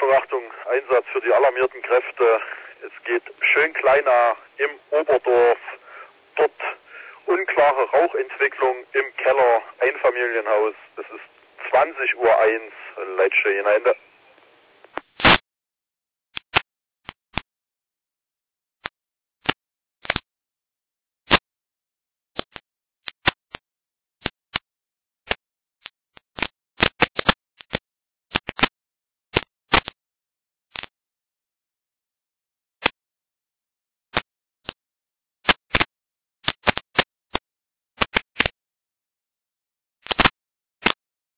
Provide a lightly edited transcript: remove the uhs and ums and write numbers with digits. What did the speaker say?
Achtung, Einsatz für die alarmierten Kräfte. Es geht schön kleiner im Oberdorf. Dort unklare Rauchentwicklung im Keller, Einfamilienhaus. Es ist 20:01 Uhr, Leitstelle.